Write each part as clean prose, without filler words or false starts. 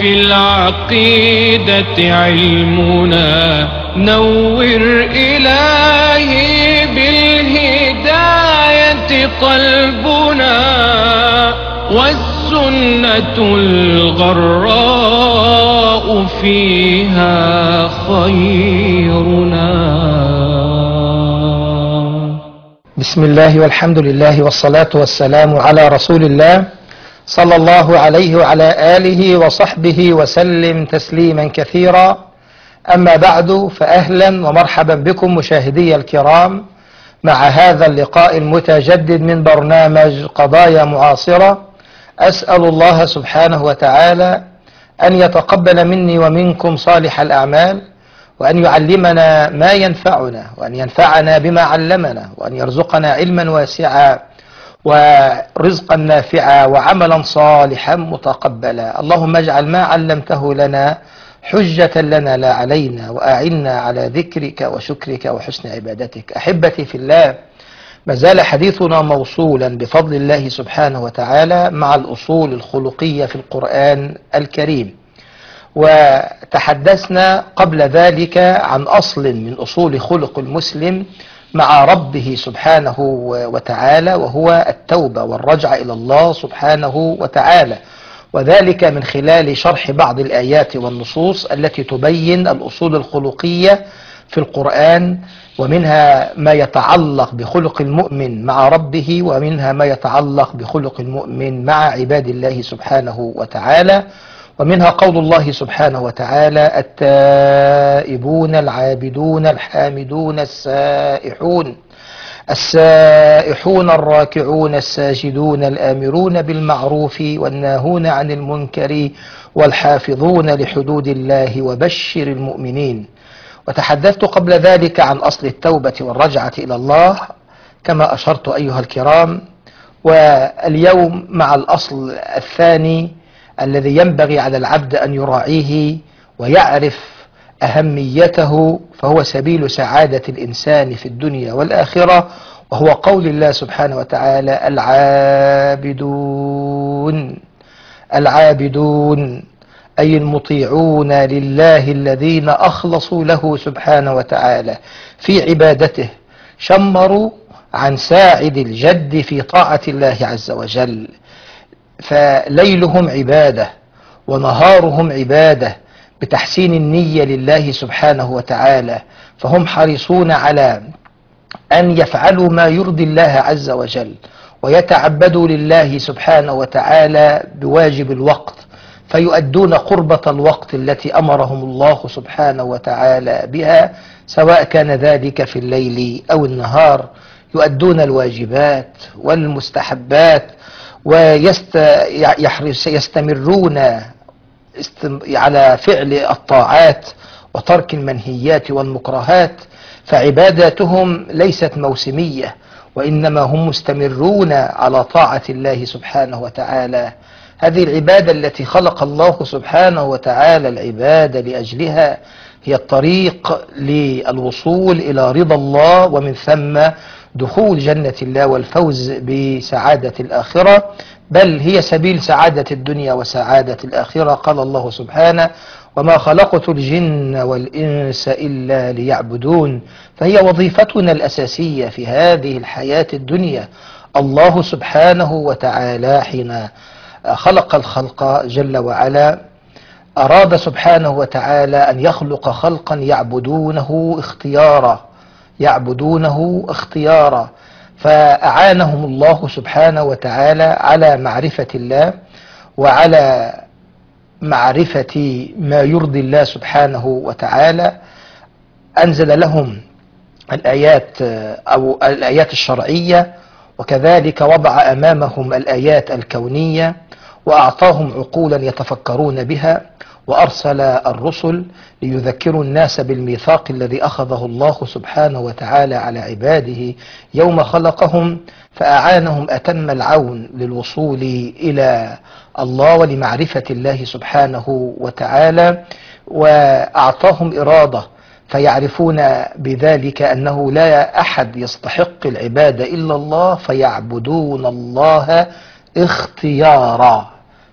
في العقيدة علمنا، نور إلهي بالهداية قلبنا، والسنة الغراء فيها خيرنا. بسم الله والحمد لله والصلاة والسلام على رسول الله صلى الله عليه وعلى آله وصحبه وسلم تسليما كثيرا. أما بعد، فأهلا ومرحبا بكم مشاهدي الكرام مع هذا اللقاء المتجدد من برنامج قضايا معاصرة. أسأل الله سبحانه وتعالى أن يتقبل مني ومنكم صالح الأعمال، وأن يعلمنا ما ينفعنا، وأن ينفعنا بما علمنا، وأن يرزقنا علما واسعا ورزقا نافعا وعملا صالحا متقبلا. اللهم اجعل ما علمته لنا حجة لنا لا علينا، وأعنا على ذكرك وشكرك وحسن عبادتك. أحبتي في الله، ما زال حديثنا موصولا بفضل الله سبحانه وتعالى مع الأصول الخلقية في القرآن الكريم، وتحدثنا قبل ذلك عن أصل من أصول خلق المسلم مع ربه سبحانه وتعالى، وهو التوبة والرجعة إلى الله سبحانه وتعالى، وذلك من خلال شرح بعض الآيات والنصوص التي تبين الأصول الخلقية في القرآن، ومنها ما يتعلق بخلق المؤمن مع ربه، ومنها ما يتعلق بخلق المؤمن مع عباد الله سبحانه وتعالى، ومنها قول الله سبحانه وتعالى: التائبون العابدون الحامدون السائحون الراكعون الساجدون الآمرون بالمعروف والناهون عن المنكر والحافظون لحدود الله وبشر المؤمنين. وتحدثت قبل ذلك عن أصل التوبة والرجعة إلى الله كما أشرت أيها الكرام، واليوم مع الأصل الثاني الذي ينبغي على العبد أن يراعيه ويعرف أهميته، فهو سبيل سعادة الإنسان في الدنيا والآخرة، وهو قول الله سبحانه وتعالى: العابدون أي المطيعون لله الذين أخلصوا له سبحانه وتعالى في عبادته، شمروا عن ساعد الجد في طاعة الله عز وجل، فليلهم عبادة ونهارهم عبادة بتحسين النية لله سبحانه وتعالى، فهم حريصون على أن يفعلوا ما يرضي الله عز وجل، ويتعبدوا لله سبحانه وتعالى بواجب الوقت، فيؤدون قربة الوقت التي أمرهم الله سبحانه وتعالى بها، سواء كان ذلك في الليل أو النهار. يؤدون الواجبات والمستحبات ويستمرون على فعل الطاعات وترك المنهيات والمكرهات، فعباداتهم ليست موسمية، وإنما هم مستمرون على طاعة الله سبحانه وتعالى. هذه العبادة التي خلق الله سبحانه وتعالى العبادة لأجلها هي الطريق للوصول إلى رضا الله، ومن ثم دخول جنة الله والفوز بسعادة الآخرة، بل هي سبيل سعادة الدنيا وسعادة الآخرة. قال الله سبحانه: وما خلقت الجن والإنس إلا ليعبدون. فهي وظيفتنا الأساسية في هذه الحياة الدنيا. الله سبحانه وتعالى حين خلق الخلق جل وعلا أراد سبحانه وتعالى أن يخلق خلقا يعبدونه اختيارا، فأعانهم الله سبحانه وتعالى على معرفة الله وعلى معرفة ما يرضي الله سبحانه وتعالى. أنزل لهم الآيات أو الآيات الشرعية، وكذلك وضع أمامهم الآيات الكونية، وأعطاهم عقولا يتفكرون بها، وأرسل الرسل ليذكروا الناس بالميثاق الذي أخذه الله سبحانه وتعالى على عباده يوم خلقهم، فأعانهم أتم العون للوصول إلى الله ولمعرفة الله سبحانه وتعالى، وأعطاهم إرادة فيعرفون بذلك أنه لا أحد يستحق العبادة إلا الله، فيعبدون الله اختيارا.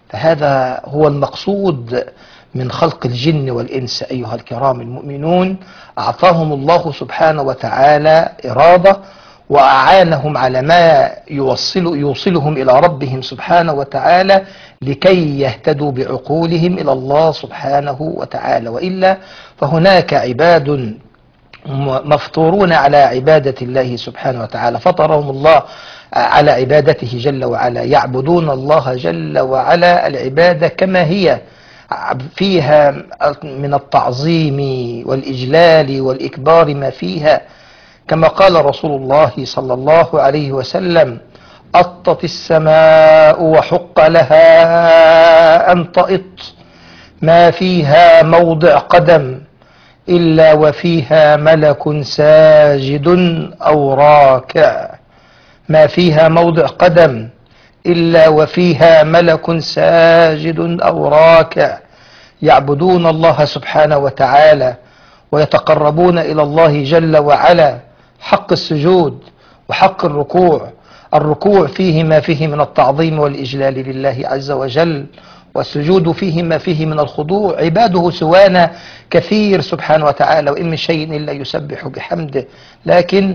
فهذا هو المقصود من خلق الجن والإنس أيها الكرام المؤمنون. أعطاهم الله سبحانه وتعالى إرادة، وأعانهم على ما يوصلهم إلى ربهم سبحانه وتعالى لكي يهتدوا بعقولهم إلى الله سبحانه وتعالى. وإلا فهناك عباد مفطورون على عبادة الله سبحانه وتعالى، فطرهم الله على عبادته جل وعلا، يعبدون الله جل وعلا العبادة كما هي، فيها من التعظيم والإجلال والإكبار ما فيها، كما قال رسول الله صلى الله عليه وسلم: أطت السماء وحق لها أن تئط، ما فيها موضع قدم إلا وفيها ملك ساجد أو راكع، ما فيها موضع قدم إلا وفيها ملك ساجد أو راكع، يعبدون الله سبحانه وتعالى ويتقربون إلى الله جل وعلا حق السجود وحق الركوع. الركوع فيه ما فيه من التعظيم والإجلال لله عز وجل، والسجود فيه ما فيه من الخضوع. عباده سوانا كثير سبحانه وتعالى، وإن من شيء إلا يسبح بحمده، لكن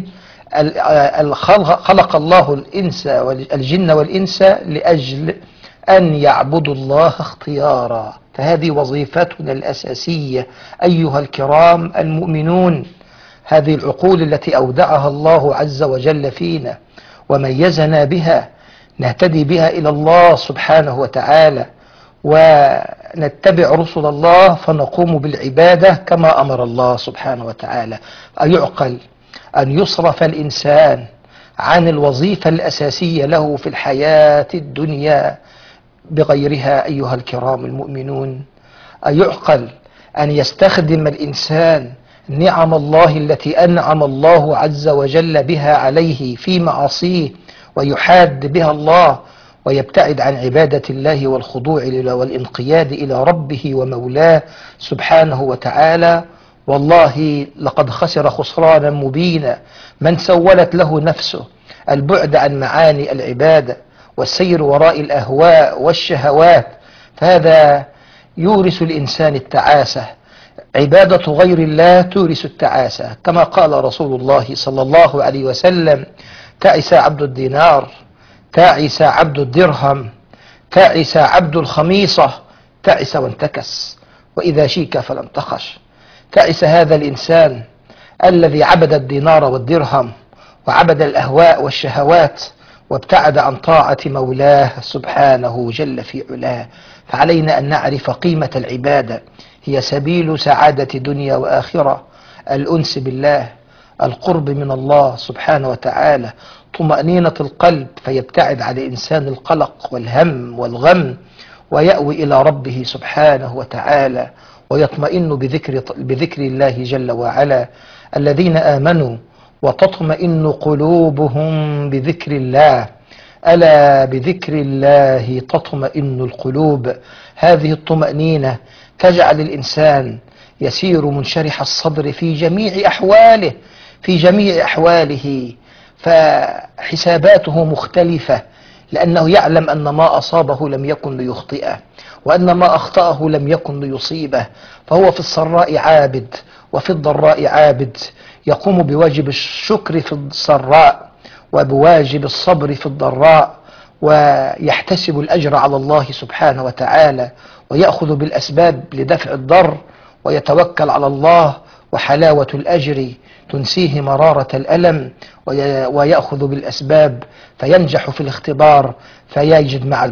خلق الله الجن والإنس لأجل أن يعبدوا الله اختيارا. فهذه وظيفتنا الأساسية أيها الكرام المؤمنون. هذه العقول التي أودعها الله عز وجل فينا وميزنا بها نهتدي بها إلى الله سبحانه وتعالى، ونتبع رسل الله فنقوم بالعبادة كما أمر الله سبحانه وتعالى. أيعقل أن يصرف الإنسان عن الوظيفة الأساسية له في الحياة الدنيا بغيرها أيها الكرام المؤمنون؟ أيعقل أن يستخدم الإنسان نعم الله التي أنعم الله عز وجل بها عليه في معاصيه ويحاد بها الله ويبتعد عن عبادة الله والخضوع والانقياد إلى ربه ومولاه سبحانه وتعالى؟ والله لقد خسر خسرانا مبينا من سولت له نفسه البعد عن معاني العبادة والسير وراء الأهواء والشهوات، فهذا يورث الإنسان التعاسة. عبادة غير الله تورث التعاسة، كما قال رسول الله صلى الله عليه وسلم: تعس عبد الدينار، تعس عبد الدرهم، تعس عبد الخميصة، تعس وانتكس، وإذا شيك فلم تخش. تعس هذا الإنسان الذي عبد الدينار والدرهم وعبد الأهواء والشهوات وابتعد عن طاعة مولاه سبحانه جل في علاه. فعلينا أن نعرف قيمة العبادة، هي سبيل سعادة دنيا وآخرة، الأنس بالله، القرب من الله سبحانه وتعالى، طمأنينة القلب فيبتعد عن الإنسان القلق والهم والغم ويأوي إلى ربه سبحانه وتعالى ويطمئن بذكر الله جل وعلا. الذين آمنوا وتطمئن قلوبهم بذكر الله، ألا بذكر الله تطمئن القلوب. هذه الطمأنينة تجعل الإنسان يسير منشرح الصدر في جميع أحواله، فحساباته مختلفة، لأنه يعلم أن ما أصابه لم يكن ليخطئه، وأن ما أخطأه لم يكن ليصيبه، فهو في السراء عابد وفي الضراء عابد، يقوم بواجب الشكر في السراء وبواجب الصبر في الضراء، ويحتسب الأجر على الله سبحانه وتعالى، ويأخذ بالأسباب لدفع الضر، ويتوكل على الله، وحلاوة الأجر تنسيه مرارة الألم، ويأخذ بالأسباب فينجح في الاختبار، فيجد مع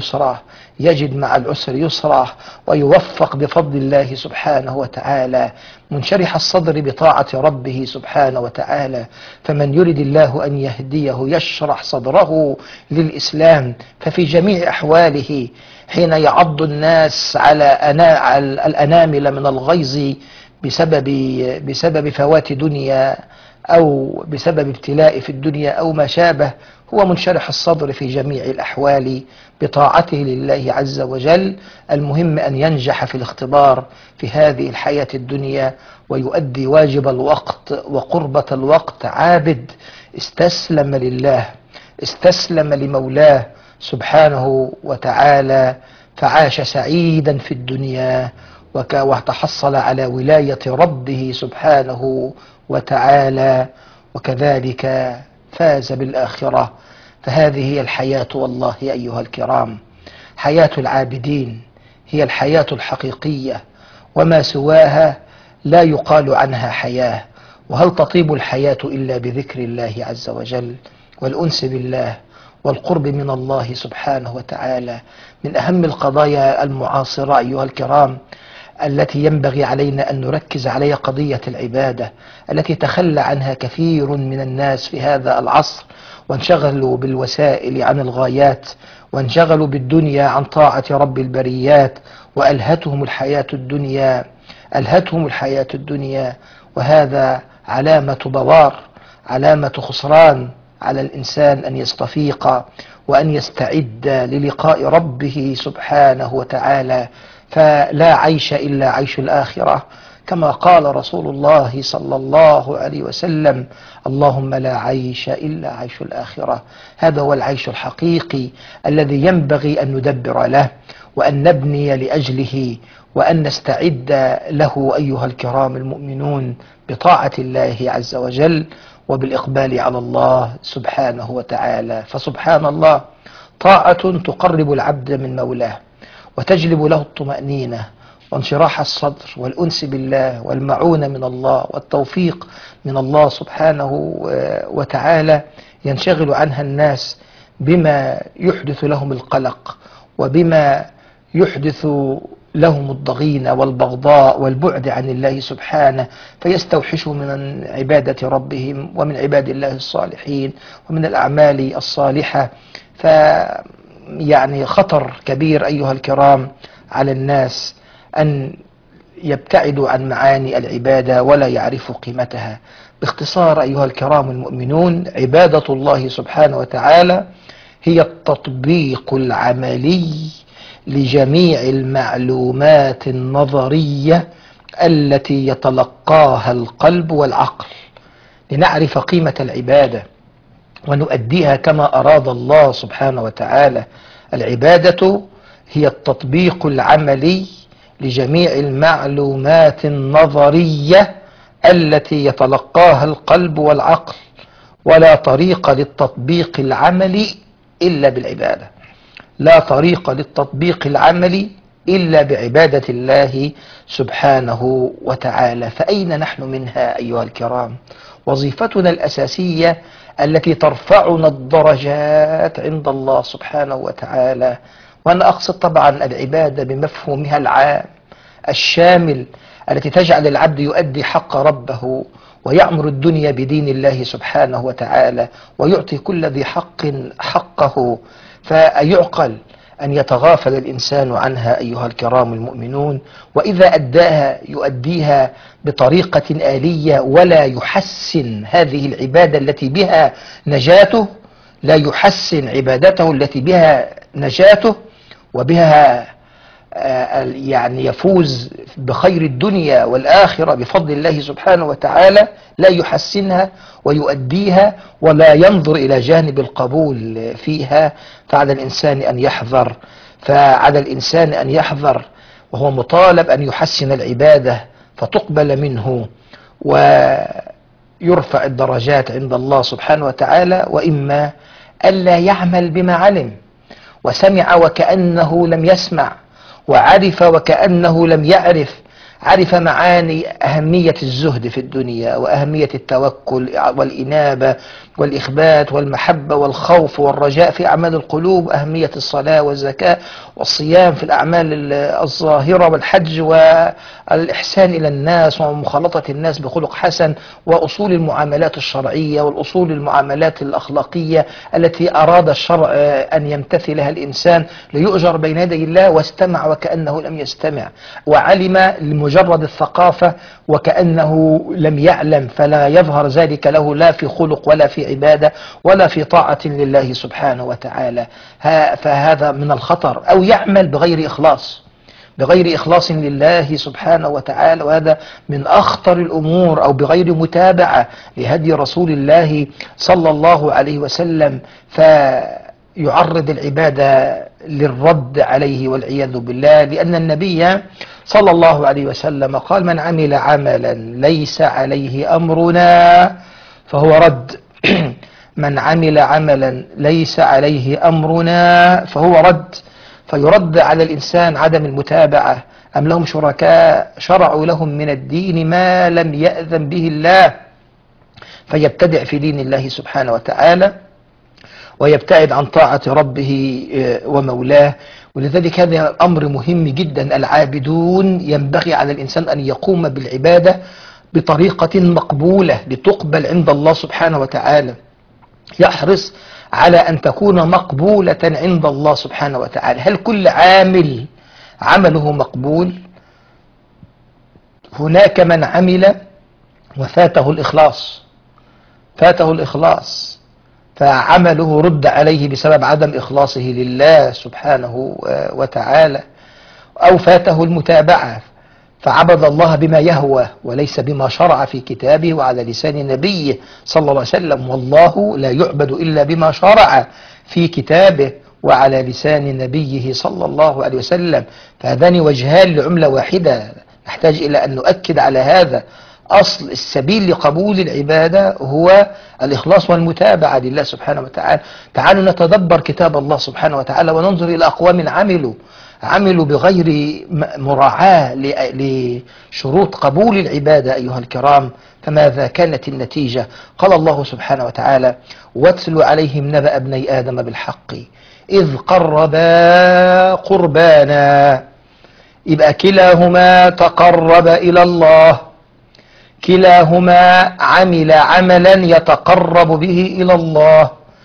العسر يسرا، ويوفق بفضل الله سبحانه وتعالى، منشرح الصدر بطاعة ربه سبحانه وتعالى. فمن يرد الله أن يهديه يشرح صدره للإسلام، ففي جميع أحواله حين يعض الناس على الأنامل من الغيظ بسبب فوات دنيا أو بسبب ابتلاء في الدنيا أو ما شابه، هو منشرح الصدر في جميع الأحوال بطاعته لله عز وجل. المهم أن ينجح في الاختبار في هذه الحياة الدنيا ويؤدي واجب الوقت وقربة الوقت، عابد استسلم لله، استسلم لمولاه سبحانه وتعالى، فعاش سعيدا في الدنيا وتحصل على ولاية ربه سبحانه وتعالى، وكذلك فاز بالآخرة. فهذه هي الحياة والله أيها الكرام، حياة العابدين هي الحياة الحقيقية، وما سواها لا يقال عنها حياة. وهل تطيب الحياة إلا بذكر الله عز وجل والأنس بالله والقرب من الله سبحانه وتعالى؟ من أهم القضايا المعاصرة أيها الكرام التي ينبغي علينا أن نركز عليها قضية العبادة، التي تخلى عنها كثير من الناس في هذا العصر، وانشغلوا بالوسائل عن الغايات، وانشغلوا بالدنيا عن طاعة رب البريات، وألهتهم الحياة الدنيا. وهذا علامة بوار، علامة خسران على الإنسان أن يستفيق وأن يستعد للقاء ربه سبحانه وتعالى. فلا عيش إلا عيش الآخرة، كما قال رسول الله صلى الله عليه وسلم: اللهم لا عيش إلا عيش الآخرة. هذا هو العيش الحقيقي الذي ينبغي أن ندبر له وأن نبني لأجله وأن نستعد له أيها الكرام المؤمنون بطاعة الله عز وجل وبالإقبال على الله سبحانه وتعالى. فسبحان الله، طاعة تقرب العبد من مولاه وتجلب له الطمأنينة وانشراح الصدر والأنس بالله والمعونة من الله والتوفيق من الله سبحانه وتعالى. ينشغل عنها الناس بما يحدث لهم القلق وبما يحدث لهم الضغينة والبغضاء والبعد عن الله سبحانه، فيستوحشوا من عبادة ربهم ومن عباد الله الصالحين ومن الأعمال الصالحة. يعني خطر كبير أيها الكرام على الناس أن يبتعدوا عن معاني العبادة ولا يعرفوا قيمتها. باختصار أيها الكرام المؤمنون، عبادة الله سبحانه وتعالى هي التطبيق العملي لجميع المعلومات النظرية التي يتلقاها القلب والعقل لنعرف قيمة العبادة ونؤديها كما أراد الله سبحانه وتعالى. العبادة هي التطبيق العملي لجميع المعلومات النظرية التي يتلقاها القلب والعقل، ولا طريق للتطبيق العملي إلا بالعبادة، لا طريق للتطبيق العملي إلا بعبادة الله سبحانه وتعالى. فأين نحن منها أيها الكرام؟ وظيفتنا الأساسية التي ترفعنا الدرجات عند الله سبحانه وتعالى، وأنا أقصد طبعا العبادة بمفهومها العام الشامل التي تجعل العبد يؤدي حق ربه ويعمر الدنيا بدين الله سبحانه وتعالى ويعطي كل ذي حق حقه. فيعقل أن يتغافل الإنسان عنها أيها الكرام المؤمنون، وإذا أداها يؤديها بطريقة آلية ولا يحسن هذه العبادة التي بها نجاته، لا يحسن عبادته التي بها نجاته وبها يعني يفوز بخير الدنيا والآخرة بفضل الله سبحانه وتعالى، لا يحسنها ويؤديها ولا ينظر إلى جانب القبول فيها. فعلى الإنسان أن يحذر وهو مطالب أن يحسن العبادة فتقبل منه ويرفع الدرجات عند الله سبحانه وتعالى، وإما ألا يعمل بما علم وسمع وكأنه لم يسمع وعرف وكأنه لم يعرف. عرف معاني أهمية الزهد في الدنيا وأهمية التوكل والإنابة والإخبات والمحبة والخوف والرجاء في أعمال القلوب، وأهمية الصلاة والزكاة والصيام في الأعمال الظاهرة والحج والإحسان إلى الناس ومخالطة الناس بخلق حسن وأصول المعاملات الشرعية والأصول المعاملات الأخلاقية التي أراد الشرع أن يمتثلها الإنسان ليؤجر بين يدي الله، واستمع وكأنه لم يستمع، وعلم لمجرد الثقافة وكأنه لم يعلم، فلا يظهر ذلك له لا في خلق ولا في عبادة ولا في طاعة لله سبحانه وتعالى. فهذا من الخطر. أو يعمل بغير إخلاص لله سبحانه وتعالى، وهذا من أخطر الأمور. أو بغير متابعة لهدي رسول الله صلى الله عليه وسلم. يعرض العبادة للرد عليه والعياذ بالله، لأن النبي صلى الله عليه وسلم قال: من عمل عملا ليس عليه أمرنا فهو رد. من عمل عملا ليس عليه أمرنا فهو رد. فيرد على الإنسان عدم المتابعة. أم لهم شركاء شرعوا لهم من الدين ما لم يأذن به الله، فيبتدع في دين الله سبحانه وتعالى ويبتعد عن طاعة ربه ومولاه. ولذلك هذا أمر مهم جدا. العابدون ينبغي على الإنسان أن يقوم بالعبادة بطريقة مقبولة لتقبل عند الله سبحانه وتعالى. يحرص على أن تكون مقبولة عند الله سبحانه وتعالى. هل كل عامل عمله مقبول؟ هناك من عمل وفاته الإخلاص، فعمله رد عليه بسبب عدم إخلاصه لله سبحانه وتعالى، أو فاته المتابعة فعبد الله بما يهوى وليس بما شرع في كتابه وعلى لسان نبيه صلى الله عليه وسلم. والله لا يعبد إلا بما شرع في كتابه وعلى لسان نبيه صلى الله عليه وسلم. فهذان وجهان لعملة واحدة. نحتاج إلى أن نؤكد على هذا. أصل السبيل لقبول العبادة هو الإخلاص والمتابعة لله سبحانه وتعالى. تعالوا نتدبر كتاب الله سبحانه وتعالى وننظر إلى أقوام عملوا بغير مراعاة لشروط قبول العبادة أيها الكرام، فماذا كانت النتيجة؟ قال الله سبحانه وتعالى: واتل عليهم نبأ ابني آدم بالحق إذ قربا قربانا. يبقى كلاهما تقرب إلى الله، كلاهما عمل عملا يتقرب به إلى الله،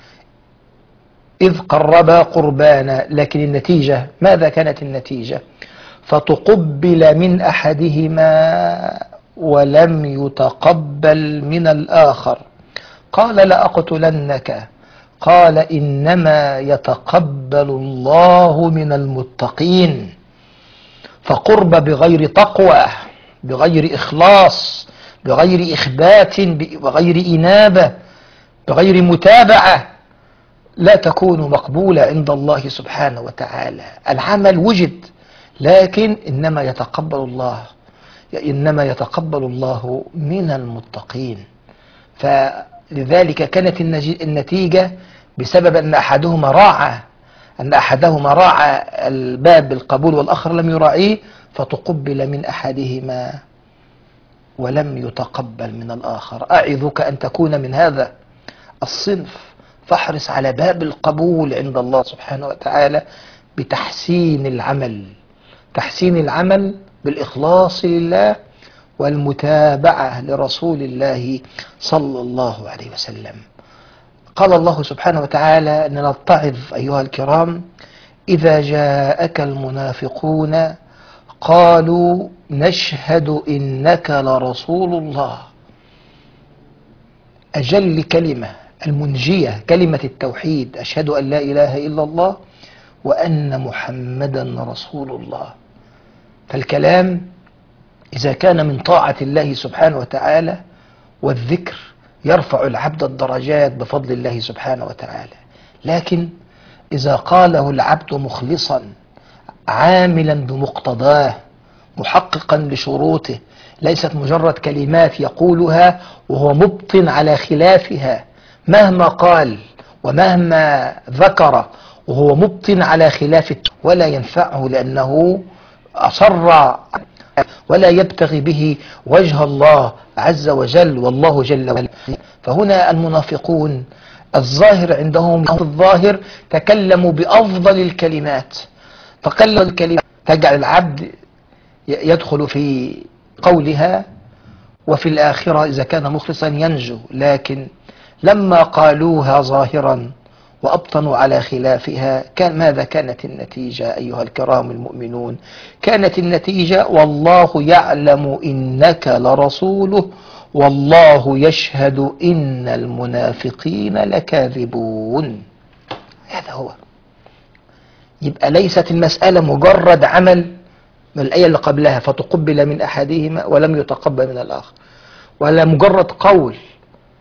إذ قربا قربانا. لكن النتيجة ماذا كانت النتيجة؟ فتقبل من أحدهما ولم يتقبل من الآخر. قال: لأقتلنك. قال: إنما يتقبل الله من المتقين. فقرب بغير تقوى، بغير إخلاص، بغير إخبات، بغير إنابة، بغير متابعة لا تكون مقبولة عند الله سبحانه وتعالى. العمل وجد لكن إنما يتقبل الله من المتقين. فلذلك كانت النتيجة بسبب أن أحدهما راعى الباب بالقبول والآخر لم يراعيه، فتقبل من أحدهما ولم يتقبل من الآخر. أعظك أن تكون من هذا الصنف، فاحرص على باب القبول عند الله سبحانه وتعالى بتحسين العمل بالإخلاص لله والمتابعة لرسول الله صلى الله عليه وسلم. قال الله سبحانه وتعالى أن نتعظ أيها الكرام: إذا جاءك المنافقون قالوا نشهد إنك لرسول الله. أجل كلمة المنجية كلمة التوحيد، أشهد أن لا إله إلا الله وأن محمدا رسول الله. فالكلام إذا كان من طاعة الله سبحانه وتعالى والذكر يرفع العبد الدرجات بفضل الله سبحانه وتعالى. لكن إذا قاله العبد مخلصا عاملا بمقتضاه محققا لشروطه، ليست مجرد كلمات يقولها وهو مبطن على خلافها، مهما قال ومهما ذكر وهو مبطن على خلاف، ولا ينفعه لأنه أصر ولا يبتغي به وجه الله عز وجل والله جل وعلا. فهنا المنافقون الظاهر عندهم الظاهر تكلموا بأفضل الكلمات، تجعل العبد يدخل في قولها وفي الآخرة إذا كان مخلصا ينجو. لكن لما قالوها ظاهرا وأبطنوا على خلافها ماذا كانت النتيجة أيها الكرام المؤمنون؟ كانت النتيجة: والله يعلم إنك لرسوله والله يشهد إن المنافقين لكاذبون. هذا هو. يبقى ليست المسألة مجرد عمل من الآية اللي قبلها فتقبل من أحدهما ولم يتقبل من الآخر، ولا مجرد قول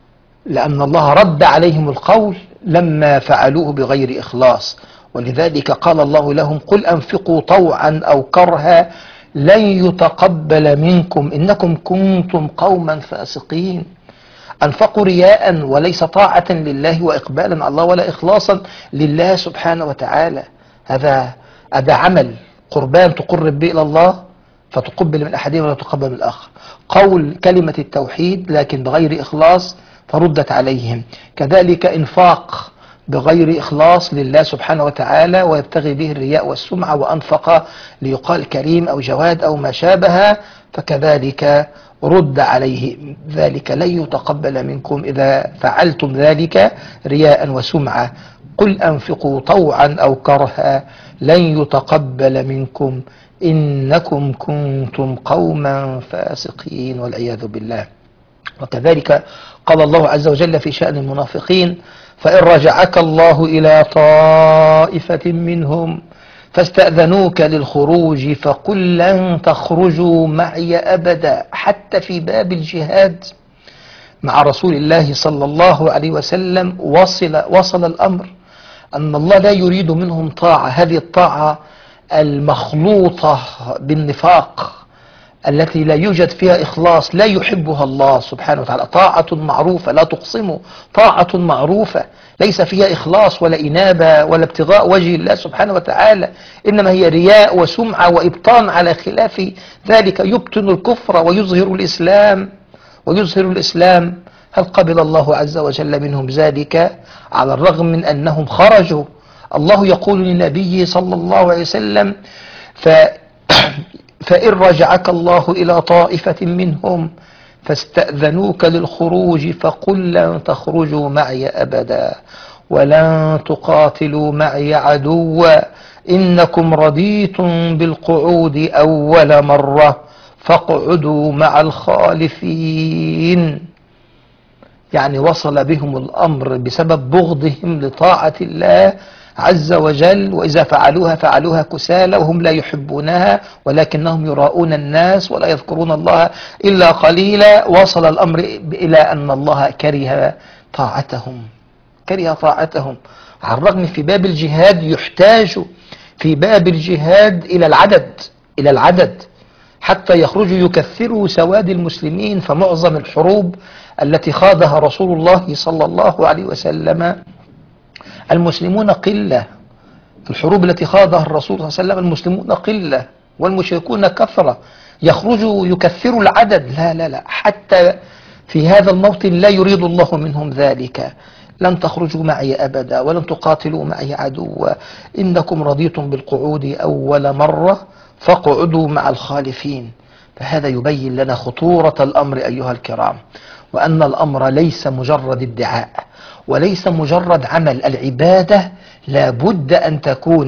لأن الله رد عليهم القول لما فعلوه بغير إخلاص. ولذلك قال الله لهم: قل أنفقوا طوعا أو كرها لن يتقبل منكم إنكم كنتم قوما فاسقين. أنفقوا رياء وليس طاعة لله وإقبالا على الله ولا إخلاصا لله سبحانه وتعالى. هذا عمل قربان تقرب به إلى الله فتقبل من أحدهم ولا تقبل من الآخر. قول كلمة التوحيد لكن بغير إخلاص فردت عليهم. كذلك إنفاق بغير إخلاص لله سبحانه وتعالى ويبتغي به الرياء والسمعة وأنفق ليقال كريم أو جواد أو ما شابه، فكذلك رد عليه ذلك لن يتقبل منكم إذا فعلتم ذلك رياء وسمعة. قل أنفقوا طوعا أو كرها لن يتقبل منكم إنكم كنتم قوما فاسقين والعياذ بالله. وكذلك قال الله عز وجل في شأن المنافقين: فإن رجعك الله إلى طائفة منهم فاستأذنوك للخروج فقل لن تخرجوا معي أبدا. حتى في باب الجهاد مع رسول الله صلى الله عليه وسلم وصل الأمر أن الله لا يريد منهم طاعة، هذه الطاعة المخلوطة بالنفاق التي لا يوجد فيها إخلاص لا يحبها الله سبحانه وتعالى. طاعة معروفة لا تقسموا، طاعة معروفة ليس فيها إخلاص ولا إنابة ولا ابتغاء وجه الله سبحانه وتعالى، إنما هي رياء وسمعة وإبطان. على خلاف ذلك يبطن الكفر ويظهر الإسلام. هل قبل الله عز وجل منهم ذلك على الرغم من أنهم خرجوا؟ الله يقول لنبيه صلى الله عليه وسلم: فإن رجعك الله إلى طائفة منهم فاستأذنوك للخروج فقل لن تخرجوا معي أبدا ولن تقاتلوا معي عدوا إنكم رضيتم بالقعود أول مرة فاقعدوا مع الخالفين. يعني وصل بهم الأمر بسبب بغضهم لطاعة الله عز وجل، وإذا فعلوها كسالى وهم لا يحبونها ولكنهم يراؤون الناس ولا يذكرون الله إلا قليلا. وصل الأمر إلى أن الله كره طاعتهم. على الرغم في باب الجهاد يحتاج في باب الجهاد إلى العدد حتى يخرجوا يكثروا سواد المسلمين. فمعظم الحروب التي خاضها رسول الله صلى الله عليه وسلم المسلمون قلة. الحروب التي خاضها الرسول صلى الله عليه وسلم المسلمون قلة والمشركون كثرة. يخرجوا يكثروا العدد، لا حتى في هذا الموطن لا يريد الله منهم ذلك. لن تخرجوا معي أبدا ولن تقاتلوا معي عدوا إنكم رضيتم بالقعود أول مرة فاقعدوا مع الخالفين. فهذا يبين لنا خطورة الأمر أيها الكرام، وأن الأمر ليس مجرد ادعاء وليس مجرد عمل. العبادة لا بد أن تكون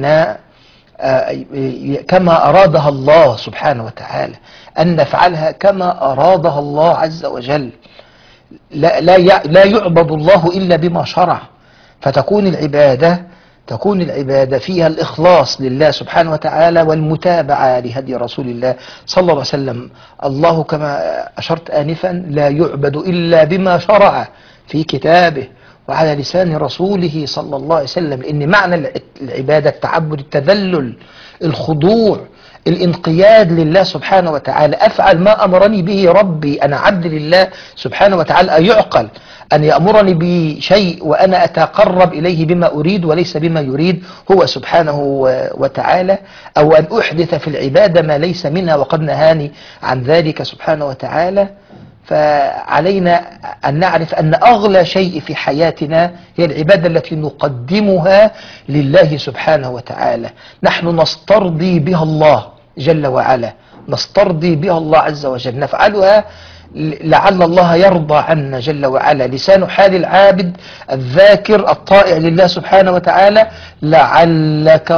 كما أرادها الله سبحانه وتعالى، أن نفعلها كما أرادها الله عز وجل. لا يعبد الله إلا بما شرع. فتكون العبادة فيها الإخلاص لله سبحانه وتعالى والمتابعة لهدي رسول الله صلى الله عليه وسلم. الله كما أشرت آنفا لا يعبد إلا بما شرع في كتابه وعلى لسان رسوله صلى الله عليه وسلم. لأن معنى العبادة التعبد، التذلل، الخضوع، الانقياد لله سبحانه وتعالى. أفعل ما أمرني به ربي، أنا عبد لله سبحانه وتعالى. أيعقل أن يأمرني بشيء وأنا أتقرب إليه بما أريد وليس بما يريد هو سبحانه وتعالى، أو أن أحدث في العبادة ما ليس منها وقد نهاني عن ذلك سبحانه وتعالى. فعلينا أن نعرف أن أغلى شيء في حياتنا هي العبادة التي نقدمها لله سبحانه وتعالى. نحن نسترضي بها الله جل وعلا، نسترضي بها الله عز وجل، نفعلها لعل الله يرضى عنا جل وعلا. لسان حال العابد الذاكر الطائع لله سبحانه وتعالى: لعلك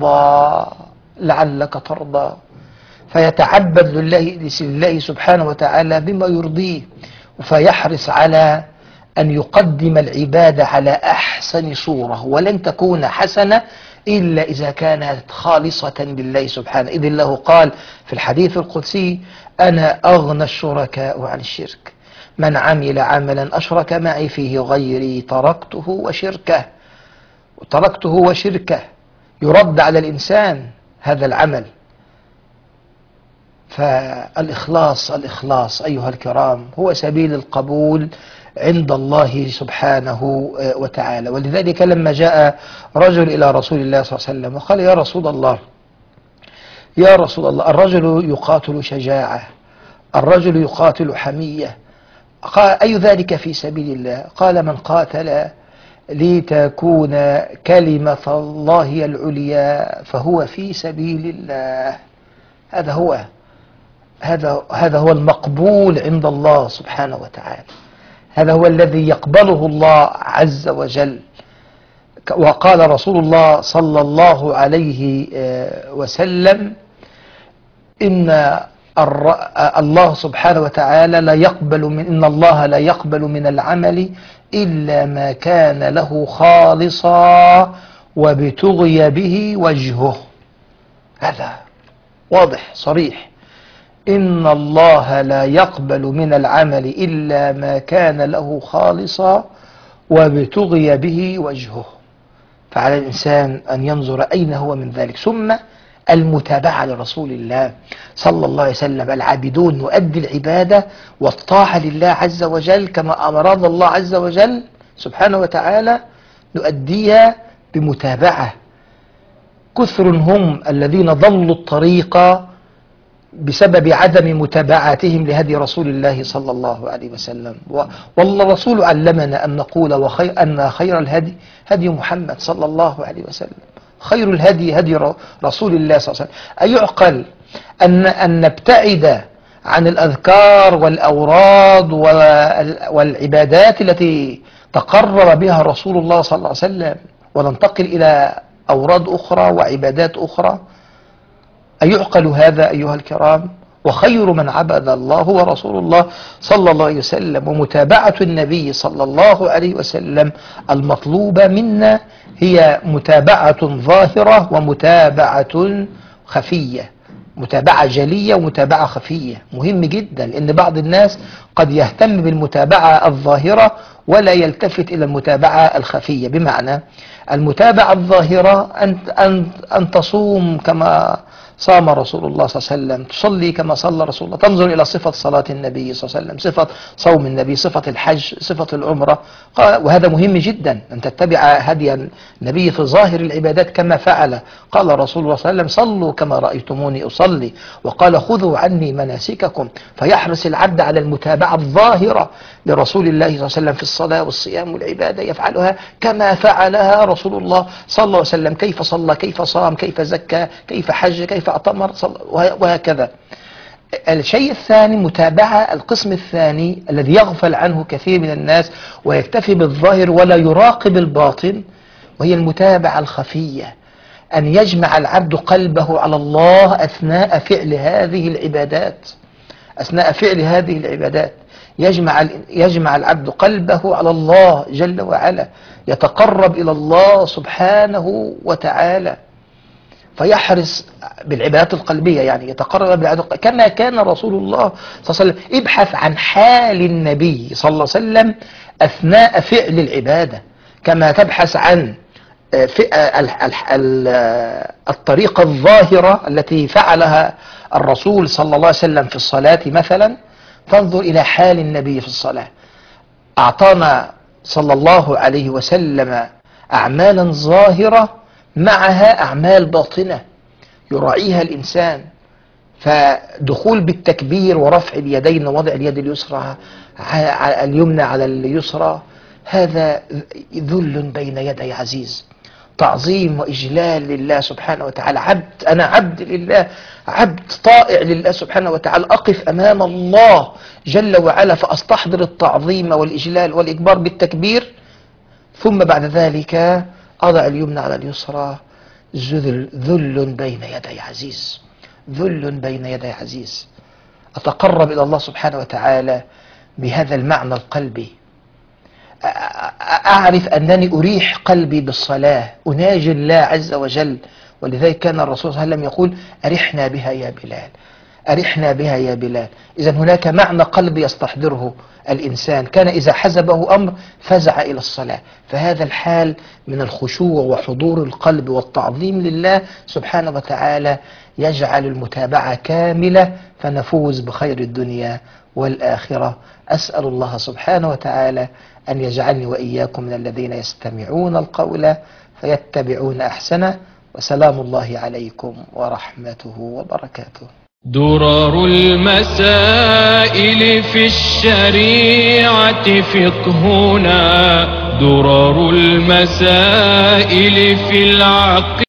ترضى. فيتعبد لله سبحانه وتعالى بما يرضيه، فيحرص على أن يقدم العبادة على أحسن صورة، ولن تكون حسنة إلا إذا كانت خالصة لله سبحانه. إذ الله قال في الحديث القدسي: أنا أغنى الشركاء عن الشرك. من عمل عملا أشرك معي فيه غيري تركته وشركه. يرد على الإنسان هذا العمل. فالإخلاص أيها الكرام هو سبيل القبول عند الله سبحانه وتعالى. ولذلك لما جاء رجل إلى رسول الله صلى الله عليه وسلم وقال: يا رسول الله، الرجل يقاتل شجاعة، الرجل يقاتل حمية، قال: أي ذلك في سبيل الله؟ قال: من قاتل لتكون كلمة الله هي العليا فهو في سبيل الله. هذا هو المقبول عند الله سبحانه وتعالى، هذا هو الذي يقبله الله عز وجل. وقال رسول الله صلى الله عليه وسلم: إن الله سبحانه وتعالى إن الله لا يقبل من العمل إلا ما كان له خالصا وابتغي به وجهه. هذا واضح صريح. إن الله لا يقبل من العمل إلا ما كان له خالصا وابتغي به وجهه. فعلى الإنسان أن ينظر أين هو من ذلك. ثم المتابعة لرسول الله صلى الله عليه وسلم. العابدون نؤدي العبادة والطاعة لله عز وجل كما أمرنا الله عز وجل سبحانه وتعالى، نؤديها بمتابعة. كثر هم الذين ضلوا الطريق بسبب عدم متابعتهم لهدي رسول الله صلى الله عليه وسلم. والله الرسول علمنا أن نقول أن خير الهدي هدي محمد صلى الله عليه وسلم. خير الهدي هدي رسول الله صلى الله عليه وسلم. أيعقل أن نبتعد عن الأذكار والأوراد والعبادات التي تقرب بها رسول الله صلى الله عليه وسلم وننتقل إلى أوراد أخرى وعبادات أخرى؟ أيعقل هذا أيها الكرام؟ وخير من عبد الله هو رسول الله صلى الله عليه وسلم. ومتابعة النبي صلى الله عليه وسلم المطلوبة منا هي متابعة ظاهرة ومتابعة خفية، متابعة جلية ومتابعة خفية. مهم جدا أن بعض الناس قد يهتم بالمتابعة الظاهرة ولا يلتفت إلى المتابعة الخفية. بمعنى المتابعة الظاهرة أن تصوم كما صام رسول الله صلى الله عليه وسلم، تصلي كما صلى رسول الله، تنظر إلى صفة صلاة النبي صلى الله عليه وسلم، صفة صوم النبي، صفة الحج، صفة العمرة. وهذا مهم جدا أن تتبع هدي النبي في ظاهر العبادات كما فعل. قال رسول الله صلى الله عليه وسلم: صلوا كما رأيتموني أصلي، وقال: خذوا عني مناسككم. فيحرص العبد على المتابعة الظاهرة لرسول الله صلى الله عليه وسلم في الصلاة والصيام والعبادة، يفعلها كما فعلها رسول الله صلى الله عليه وسلم، كيف صلى، كيف صام، كيف زكى، كيف حج، كيف اعتمر، وهكذا. الشيء الثاني متابعة القسم الثاني الذي يغفل عنه كثير من الناس ويكتفي بالظاهر ولا يراقب الباطن، وهي المتابعة الخفية. أن يجمع العبد قلبه على الله أثناء فعل هذه العبادات. يجمع العبد قلبه على الله جل وعلا، يتقرب إلى الله سبحانه وتعالى، فيحرص بالعبادات القلبية، يعني يتقرب بالعبادات كما كان رسول الله صلى الله عليه وسلم. ابحث عن حال النبي صلى الله عليه وسلم أثناء فعل العبادة كما تبحث عن الطريقة الظاهرة التي فعلها الرسول صلى الله عليه وسلم في الصلاة مثلا. فانظر إلى حال النبي في الصلاة. أعطانا صلى الله عليه وسلم أعمالا ظاهرة معها أعمال باطنة يراعيها الإنسان. فدخول بالتكبير ورفع اليدين ووضع اليد اليمنى على اليسرى، هذا ذل بين يدي عزيز، تعظيم وإجلال لله سبحانه وتعالى. أنا عبد لله، عبد طائع لله سبحانه وتعالى، أقف أمام الله جل وعلا فأستحضر التعظيم والإجلال والإكبار بالتكبير، ثم بعد ذلك أضع اليمنى على اليسرى. ذل بين يدي عزيز، أتقرب إلى الله سبحانه وتعالى بهذا المعنى القلبي. أعرف أنني أريح قلبي بالصلاة، أناجي الله عز وجل. ولذلك كان الرسول صلى الله عليه وسلم يقول: أرحنا بها يا بلال، أرحنا بها يا بلال. إذن هناك معنى قلبي يستحضره الإنسان، كان إذا حزبه أمر فزع إلى الصلاة، فهذا الحال من الخشوع وحضور القلب والتعظيم لله سبحانه وتعالى يجعل المتابعة كاملة، فنفوز بخير الدنيا والآخرة. أسأل الله سبحانه وتعالى أن يجعلني وإياكم من الذين يستمعون القول فيتبعون أحسنه. وسلام الله عليكم ورحمته وبركاته. درر المسائل في الشريعة فقهنا، درر المسائل في العقيدة